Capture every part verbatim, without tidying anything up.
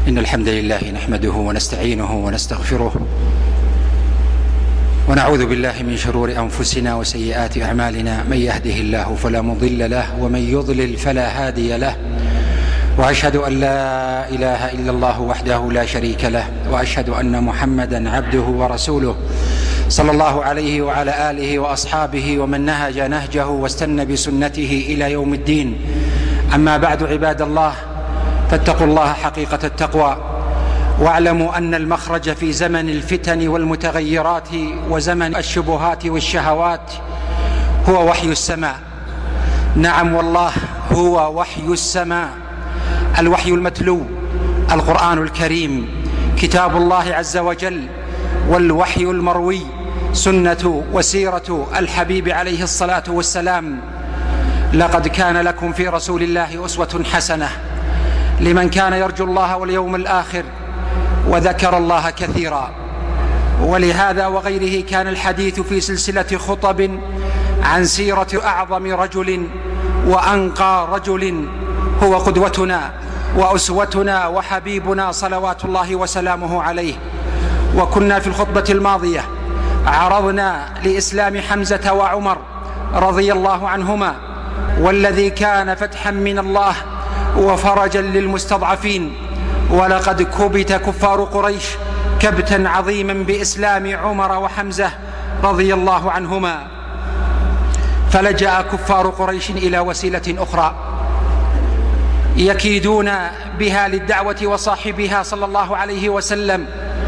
إن الحمد لله نحمده ونستعينه ونستغفره ونعوذ بالله من شرور أنفسنا وسيئات أعمالنا. من يهده الله فلا مضل له ومن يضلل فلا هادي له، وأشهد أن لا إله إلا الله وحده لا شريك له، وأشهد أن محمدا عبده ورسوله صلى الله عليه وعلى آله وأصحابه ومن نهج نهجه واستنى بسنته إلى يوم الدين. أما بعد، عباد الله، فاتقوا الله حقيقة التقوى، واعلموا أن المخرج في زمن الفتن والمتغيرات وزمن الشبهات والشهوات هو وحي السماء. نعم والله، هو وحي السماء، الوحي المتلو، القرآن الكريم، كتاب الله عز وجل، والوحي المروي سنة وسيرة الحبيب عليه الصلاة والسلام. لقد كان لكم في رسول الله أسوة حسنة لمن كان يرجو الله واليوم الآخر وذكر الله كثيرا. ولهذا وغيره كان الحديث في سلسلة خطب عن سيرة أعظم رجل وأنقى رجل هو قدوتنا وأسوتنا وحبيبنا صلوات الله وسلامه عليه. وكنا في الخطبة الماضية عرضنا لإسلام حمزة وعمر رضي الله عنهما، والذي كان فتحا من الله وفرجا للمستضعفين. ولقد كبت كفار قريش كبتا عظيما بإسلام عمر وحمزة رضي الله عنهما، فلجأ كفار قريش إلى وسيلة أخرى يكيدون بها للدعوة وصاحبها صلى الله عليه وسلم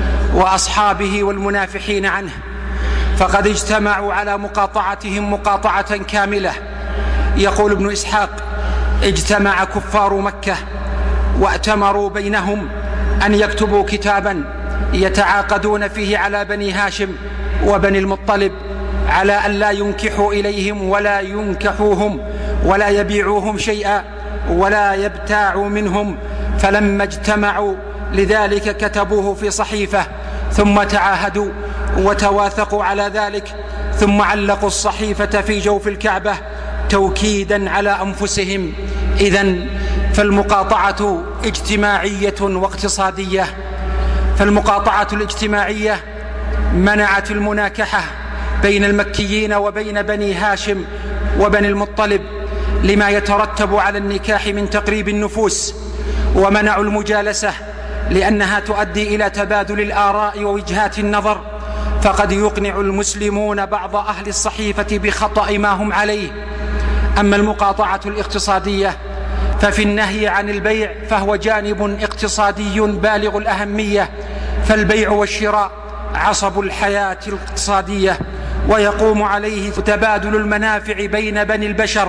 وأصحابه والمنافحين عنه، فقد اجتمعوا على مقاطعتهم مقاطعة كاملة. يقول ابن إسحاق: اجتمع كفار مكة وأتمروا بينهم أن يكتبوا كتابا يتعاقدون فيه على بني هاشم وبني المطلب على أن لا ينكحوا إليهم ولا ينكحوهم ولا يبيعوهم شيئا ولا يبتاعوا منهم. فلما اجتمعوا لذلك كتبوه في صحيفة، ثم تعاهدوا وتواثقوا على ذلك، ثم علقوا الصحيفة في جوف الكعبة توكيدا على أنفسهم. إذن فالمقاطعة اجتماعية واقتصادية. فالمقاطعة الاجتماعية منعت المناكحة بين المكيين وبين بني هاشم وبني المطلب لما يترتب على النكاح من تقريب النفوس، ومنعوا المجالسة لأنها تؤدي إلى تبادل الآراء ووجهات النظر، فقد يقنع المسلمون بعض أهل الصحيفة بخطأ ما هم عليه. أما المقاطعة الاقتصادية ففي النهي عن البيع فهو جانب اقتصادي بالغ الأهمية، فالبيع والشراء عصب الحياة الاقتصادية، ويقوم عليه تبادل المنافع بين بني البشر.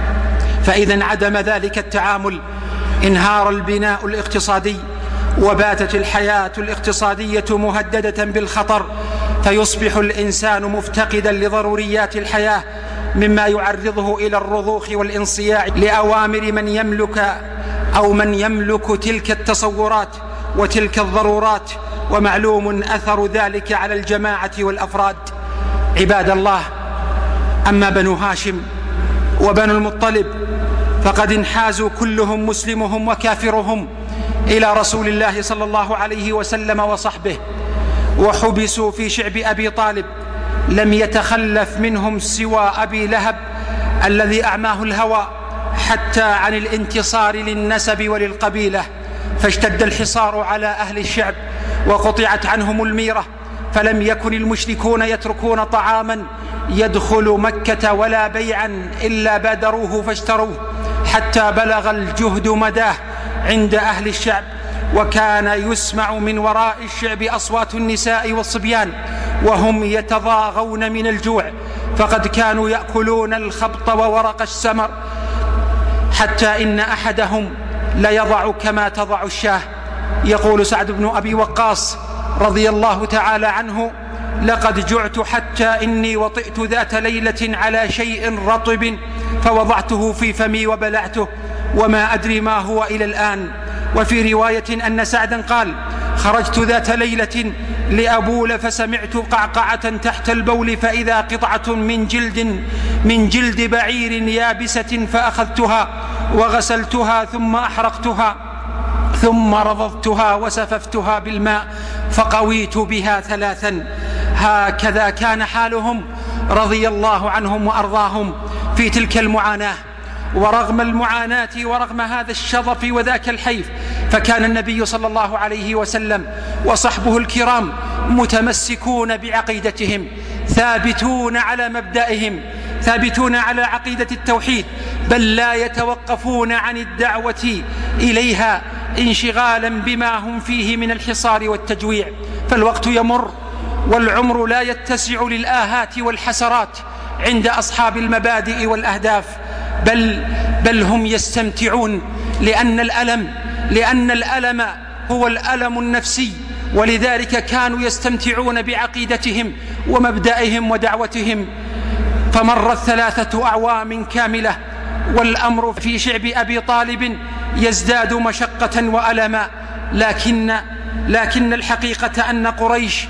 فإذا انعدم ذلك التعامل انهار البناء الاقتصادي، وباتت الحياة الاقتصادية مهددة بالخطر، فيصبح الإنسان مفتقدا لضروريات الحياة، مما يعرضه إلى الرضوخ والانصياع لأوامر من يملك أو من يملك تلك التصورات وتلك الضرورات، ومعلوم أثر ذلك على الجماعة والأفراد. عباد الله، أما بنو هاشم وبنو المطلب فقد انحازوا كلهم مسلمهم وكافرهم إلى رسول الله صلى الله عليه وسلم وصحبه، وحبسوا في شعب أبي طالب. لم يتخلف منهم سوى أبي لهب الذي أعماه الهوى حتى عن الانتصار للنسب وللقبيلة، فاشتد الحصار على أهل الشعب وقطعت عنهم الميرة، فلم يكن المشركون يتركون طعاما يدخل مكة ولا بيعا إلا بادروه فاشتروه، حتى بلغ الجهد مداه عند أهل الشعب، وكان يسمع من وراء الشعب أصوات النساء والصبيان وهم يتضاغون من الجوع، فقد كانوا يأكلون الخبط وورق السمر، حتى إن أحدهم ليضع كما تضع الشاه. يقول سعد بن أبي وقاص رضي الله تعالى عنه: لقد جعت حتى إني وطئت ذات ليلة على شيء رطب فوضعته في فمي وبلعته وما أدري ما هو إلى الآن. وفي رواية أن سعدا قال: خرجت ذات ليلة لأبول فسمعت قعقعة تحت البول، فإذا قطعة من جلد من جلد بعير يابسة، فأخذتها وغسلتها ثم أحرقتها ثم رضضتها وسففتها بالماء فقويت بها ثلاثا. هكذا كان حالهم رضي الله عنهم وأرضاهم في تلك المعاناة. ورغم المعاناة ورغم هذا الشظف وذاك الحيف، فكان النبي صلى الله عليه وسلم وصحبه الكرام متمسكون بعقيدتهم، ثابتون على مبدئهم، ثابتون على عقيدة التوحيد، بل لا يتوقفون عن الدعوة إليها انشغالا بما هم فيه من الحصار والتجويع. فالوقت يمر والعمر لا يتسع للآهات والحسرات عند أصحاب المبادئ والأهداف، بل, بل هم يستمتعون، لأن الألم, لأن الألم هو الألم النفسي، ولذلك كانوا يستمتعون بعقيدتهم ومبدئهم ودعوتهم. فمرت ثلاثة أعوام كاملة والأمر في شعب أبي طالب يزداد مشقة وألما، لكن, لكن الحقيقة أن قريش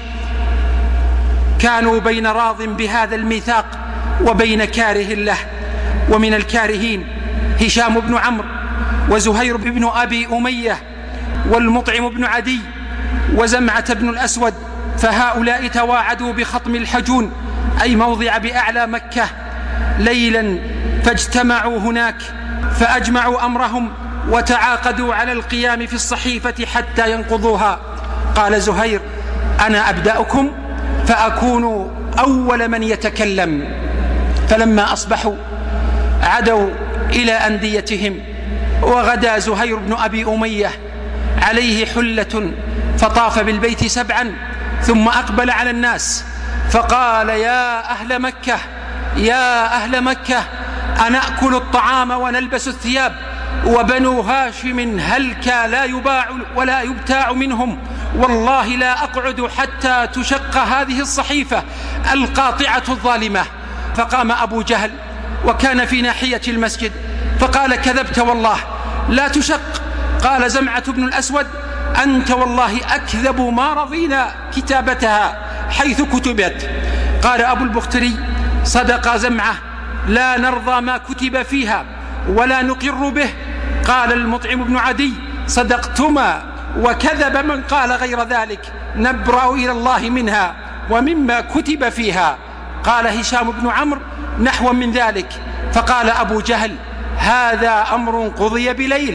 كانوا بين راض بهذا الميثاق وبين كاره له. ومن الكارهين هشام بن عمرو وزهير بن أبي أمية والمطعم بن عدي وزمعة بن الأسود، فهؤلاء تواعدوا بخطم الحجون أي موضع بأعلى مكة ليلا، فاجتمعوا هناك فأجمعوا أمرهم وتعاقدوا على القيام في الصحيفة حتى ينقضوها. قال زهير: أنا أبدأكم فأكون أول من يتكلم. فلما أصبحوا عدوا إلى أنديتهم، وغدا زهير بن أبي أمية عليه حلة فطاف بالبيت سبعا ثم أقبل على الناس فقال: يا أهل مكة، يا أهل مكة، أنأكل الطعام ونلبس الثياب، وبنو هاشم هلكا لا يباع ولا يبتاع منهم، والله لا أقعد حتى تشق هذه الصحيفة القاطعة الظالمة. فقام أبو جهل وكان في ناحية المسجد فقال: كذبت والله لا تشق. قال زمعة بن الأسود: أنت والله أكذب ما رضينا كتابتها حيث كتبت. قال أبو البختري: صدق زمعة، لا نرضى ما كتب فيها ولا نقر به. قال المطعم بن عدي: صدقتما، وكذب من قال غير ذلك، نبرأ إلى الله منها ومما كتب فيها. قال هشام بن عمرو نحو من ذلك. فقال أبو جهل: هذا أمر قضي بليل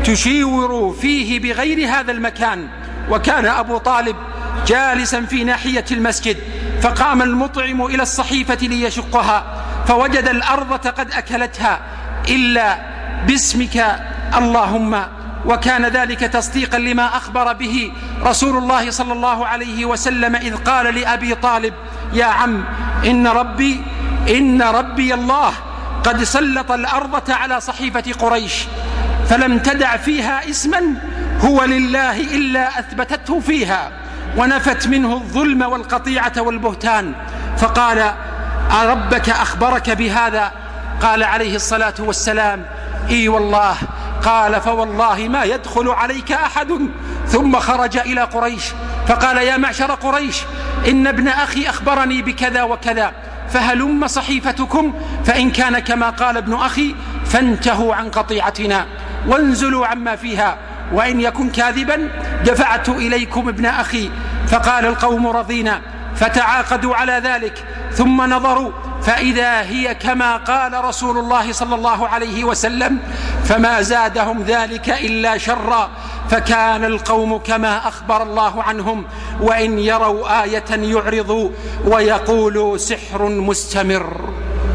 تشيور فيه بغير هذا المكان. وكان أبو طالب جالسا في ناحية المسجد، فقام المطعم إلى الصحيفة ليشقها فوجد الأرض قد أكلتها إلا باسمك اللهم. وكان ذلك تصديقا لما أخبر به رسول الله صلى الله عليه وسلم إذ قال لأبي طالب: يا عم، إن ربي إن ربي الله قد سلط الأرض على صحيفة قريش، فلم تدع فيها اسما هو لله إلا أثبتته فيها، ونفت منه الظلم والقطيعة والبهتان. فقال: أربك أخبرك بهذا؟ قال عليه الصلاة والسلام: إي والله. قال: فوالله ما يدخل عليك أحد. ثم خرج إلى قريش فقال: يا معشر قريش، إن ابن أخي أخبرني بكذا وكذا، فهلم صحيفتكم، فإن كان كما قال ابن أخي فانتهوا عن قطيعتنا وانزلوا عما فيها، وإن يكن كاذبا دفعت إليكم ابن أخي. فقال القوم: رضينا. فتعاقدوا على ذلك، ثم نظروا فإذا هي كما قال رسول الله صلى الله عليه وسلم، فما زادهم ذلك إلا شرا، فكان القوم كما أخبر الله عنهم، وإن يروا آية يعرضوا ويقولوا سحر مستمر.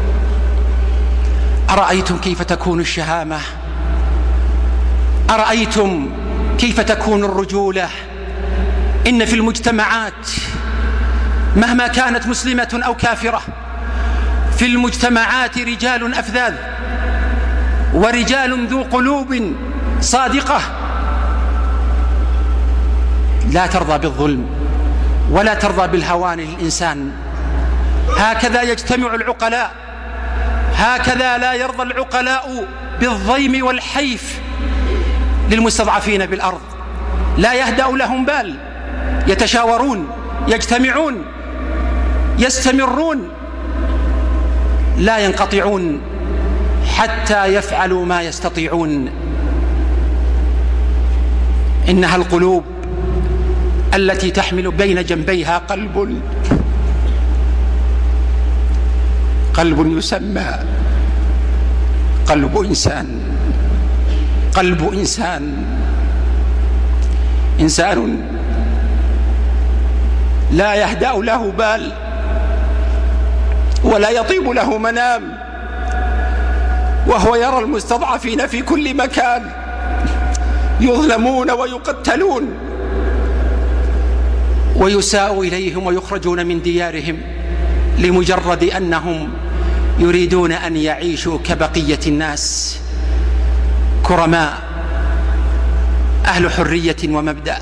أرأيتم كيف تكون الشهامة؟ أرأيتم كيف تكون الرجولة؟ إن في المجتمعات مهما كانت مسلمة أو كافرة، في المجتمعات رجال أفذاذ ورجال ذو قلوب صادقة لا ترضى بالظلم ولا ترضى بالهوان للإنسان. هكذا يجتمع العقلاء، هكذا لا يرضى العقلاء بالضيم والحيف للمستضعفين بالأرض، لا يهدأ لهم بال، يتشاورون، يجتمعون، يستمرون، لا ينقطعون حتى يفعلوا ما يستطيعون. إنها القلوب التي تحمل بين جنبيها قلب قلب يسمى قلب إنسان قلب إنسان إنسان لا يهدأ له بال ولا يطيب له منام، وهو يرى المستضعفين في كل مكان يظلمون ويقتلون ويساء إليهم ويخرجون من ديارهم لمجرد أنهم يريدون أن يعيشوا كبقية الناس كرماء أهل حرية ومبدأ.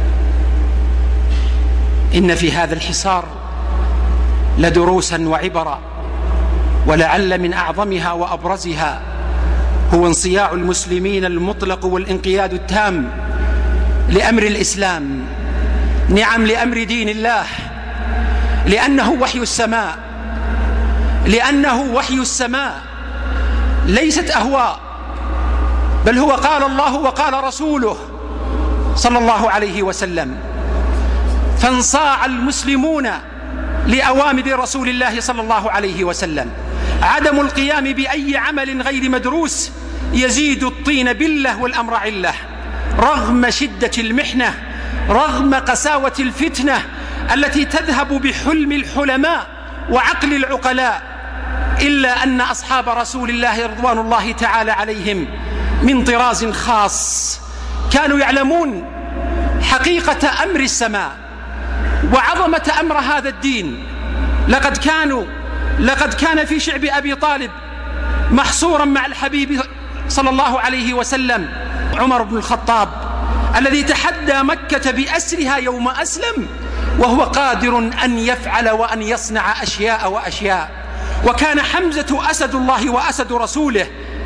إن في هذا الحصار لدروسا وعبرا، ولعل من أعظمها وأبرزها هو انصياع المسلمين المطلق والانقياد التام لأمر الإسلام، نعم لأمر دين الله، لأنه وحي السماء، لأنه وحي السماء ليست أهواء، بل هو قال الله وقال رسوله صلى الله عليه وسلم. فانصاع المسلمون لأوامر رسول الله صلى الله عليه وسلم. عدم القيام بأي عمل غير مدروس يزيد الطين بلة والأمر علة، رغم شدة المحنة، رغم قساوة الفتنة التي تذهب بحلم الحلماء وعقل العقلاء، إلا أن أصحاب رسول الله رضوان الله تعالى عليهم من طراز خاص كانوا يعلمون حقيقة أمر السماء وعظمة أمر هذا الدين. لقد كانوا لقد كان في شعب أبي طالب محصورا مع الحبيب صلى الله عليه وسلم عمر بن الخطاب الذي تحدى مكة بأسرها يوم أسلم، وهو قادر أن يفعل وأن يصنع أشياء وأشياء. وكان حمزة أسد الله وأسد رسوله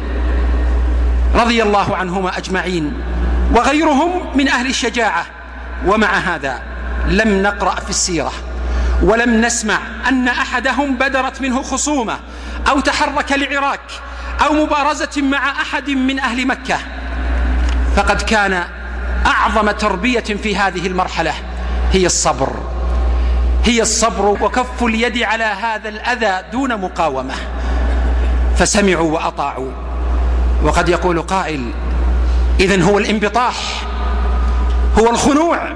رضي الله عنهما أجمعين، وغيرهم من أهل الشجاعة. ومع هذا لم نقرأ في السيرة ولم نسمع أن أحدهم بدرت منه خصومة أو تحرك لعراك أو مبارزة مع أحد من أهل مكة. فقد كان أعظم تربية في هذه المرحلة هي الصبر، هي الصبر وكف اليد على هذا الأذى دون مقاومة. فسمعوا وأطاعوا. وقد يقول قائل: إذن هو الانبطاح، هو الخنوع.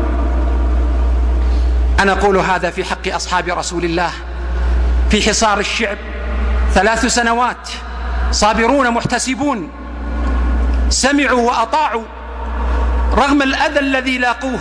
أنا أقول هذا في حق أصحاب رسول الله في حصار الشعب ثلاث سنوات صابرون محتسبون، سمعوا وأطاعوا رغم الأذى الذي لاقوه،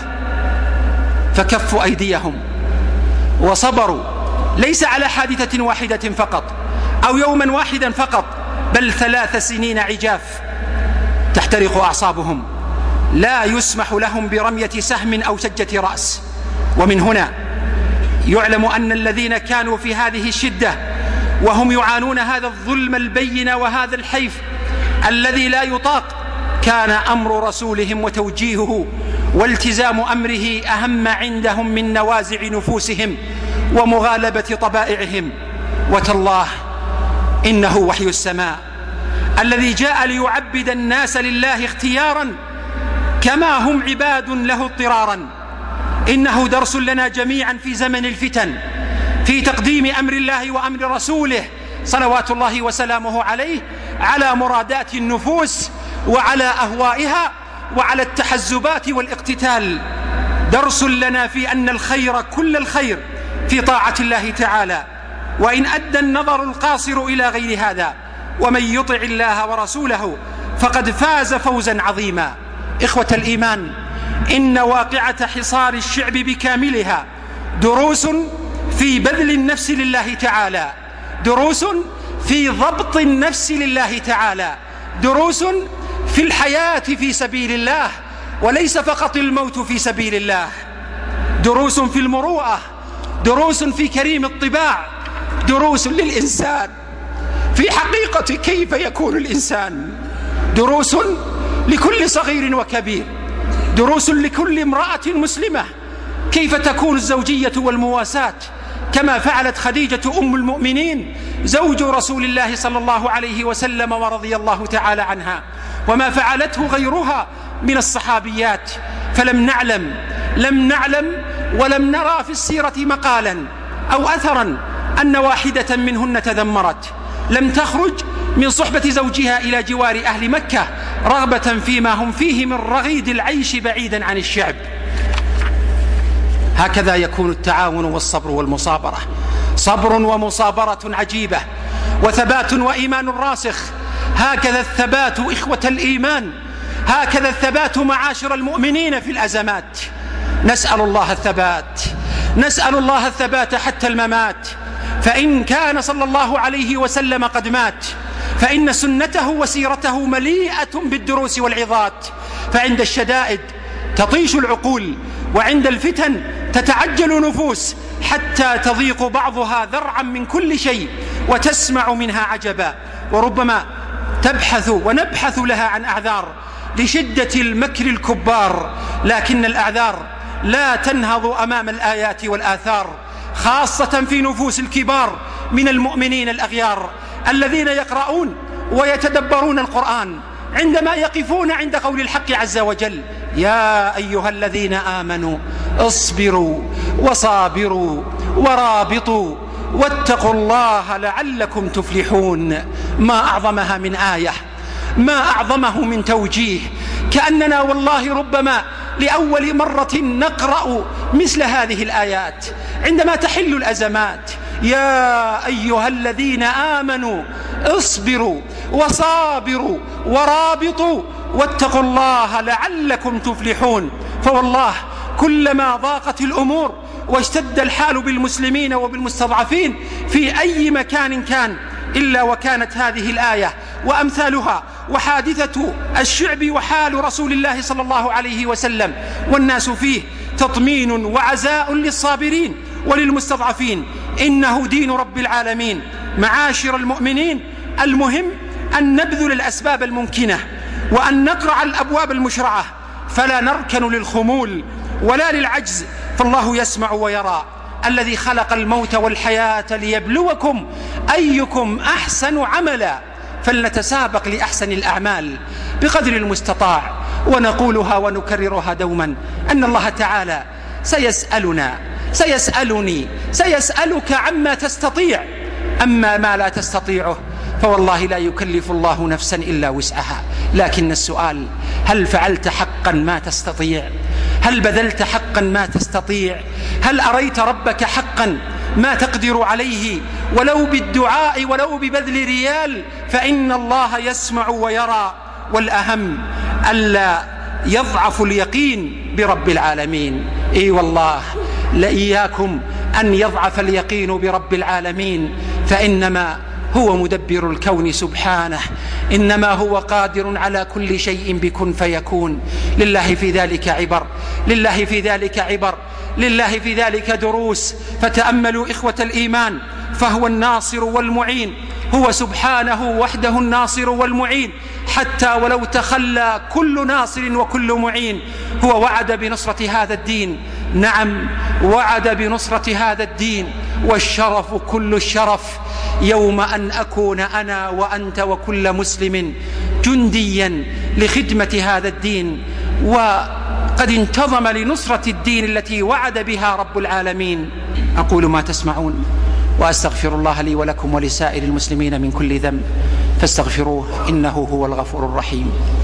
فكفوا أيديهم وصبروا، ليس على حادثة واحدة فقط أو يوما واحدا فقط، بل ثلاث سنين عجاف تحترق أعصابهم، لا يسمح لهم برمية سهم أو شجة رأس. ومن هنا يعلم أن الذين كانوا في هذه الشدة وهم يعانون هذا الظلم البين وهذا الحيف الذي لا يطاق، كان أمر رسولهم وتوجيهه والتزام أمره أهم عندهم من نوازع نفوسهم ومغالبة طبائعهم. وتالله إنه وحي السماء الذي جاء ليعبد الناس لله اختيارا كما هم عباد له اضطرارا. إنه درس لنا جميعا في زمن الفتن في تقديم أمر الله وأمر رسوله صلوات الله وسلامه عليه على مرادات النفوس وعلى أهوائها وعلى التحزبات والاقتتال. درس لنا في أن الخير كل الخير في طاعة الله تعالى، وإن أدى النظر القاصر إلى غير هذا. ومن يطع الله ورسوله فقد فاز فوزا عظيما. إخوة الإيمان، إن واقعة حصار الشعب بكاملها دروس في بذل النفس لله تعالى، دروس في ضبط النفس لله تعالى، دروس في الحياة في سبيل الله وليس فقط الموت في سبيل الله، دروس في المروءة، دروس في كريم الطباع، دروس للإنسان في حقيقة كيف يكون الإنسان، دروس لكل صغير وكبير، دروس لكل امرأة مسلمة كيف تكون الزوجية والمواساة كما فعلت خديجة أم المؤمنين زوج رسول الله صلى الله عليه وسلم ورضي الله تعالى عنها، وما فعلته غيرها من الصحابيات، فلم نعلم لم نعلم ولم نرى في السيرة مقالا أو أثرا أن واحدة منهن تذمرت، لم تخرج من صحبة زوجها إلى جوار أهل مكة رغبة فيما هم فيه من رغيد العيش بعيدا عن الشعب. هكذا يكون التعاون والصبر والمصابرة، صبر ومصابرة عجيبة، وثبات وإيمان راسخ. هكذا الثبات إخوة الإيمان، هكذا الثبات معاشر المؤمنين في الأزمات. نسأل الله الثبات، نسأل الله الثبات حتى الممات. فإن كان صلى الله عليه وسلم قد مات فإن سنته وسيرته مليئة بالدروس والعظات، فعند الشدائد تطيش العقول، وعند الفتن تتعجل النفوس، حتى تضيق بعضها ذرعا من كل شيء وتسمع منها عجبا، وربما تبحث ونبحث لها عن أعذار لشدة المكر الكبار، لكن الأعذار لا تنهض أمام الآيات والآثار، خاصة في نفوس الكبار من المؤمنين الأغيار الذين يقرؤون ويتدبرون القرآن عندما يقفون عند قول الحق عز وجل: يا أيها الذين آمنوا اصبروا وصابروا ورابطوا واتقوا الله لعلكم تفلحون. ما أعظمها من آية، ما أعظمه من توجيه. كأننا والله ربما لأول مرة نقرأ مثل هذه الآيات عندما تحل الأزمات. يا أيها الذين آمنوا اصبروا وصابروا ورابطوا واتقوا الله لعلكم تفلحون. فوالله كلما ضاقت الأمور واشتد الحال بالمسلمين وبالمستضعفين في أي مكان كان إلا وكانت هذه الآية وأمثالها وحادثة الشعب وحال رسول الله صلى الله عليه وسلم والناس فيه تطمين وعزاء للصابرين وللمستضعفين. إنه دين رب العالمين. معاشر المؤمنين، المهم أن نبذل الأسباب الممكنة وأن نقرع الأبواب المشرعة، فلا نركن للخمول ولا للعجز، فالله يسمع ويرى. الذي خلق الموت والحياة ليبلوكم أيكم أحسن عملا، فلنتسابق لأحسن الأعمال بقدر المستطاع. ونقولها ونكررها دوما أن الله تعالى سيسألنا سيسألني سيسألك عما تستطيع، أما ما لا تستطيعه فوالله لا يكلف الله نفسا إلا وسعها. لكن السؤال: هل فعلت حقا ما تستطيع؟ هل بذلت حقا ما تستطيع؟ هل أريت ربك حقا ما تقدر عليه ولو بالدعاء ولو ببذل ريال؟ فإن الله يسمع ويرى. والأهم ألا يضعف اليقين برب العالمين. إي والله لإياكم أن يضعف اليقين برب العالمين، فإنما هو مدبر الكون سبحانه، إنما هو قادر على كل شيء بكن فيكون. لله في ذلك عبر، لله في ذلك عبر، لله في ذلك دروس. فتأملوا إخوة الإيمان، فهو الناصر والمعين، هو سبحانه وحده الناصر والمعين، حتى ولو تخلى كل ناصر وكل معين. هو وعد بنصرة هذا الدين، نعم وعد بنصرة هذا الدين، والشرف كل الشرف يوم أن أكون أنا وأنت وكل مسلم جنديا لخدمة هذا الدين، وقد انتظم لنصرة الدين التي وعد بها رب العالمين. أقول ما تسمعون وأستغفر الله لي ولكم ولسائر المسلمين من كل ذنب، فاستغفروه إنه هو الغفور الرحيم.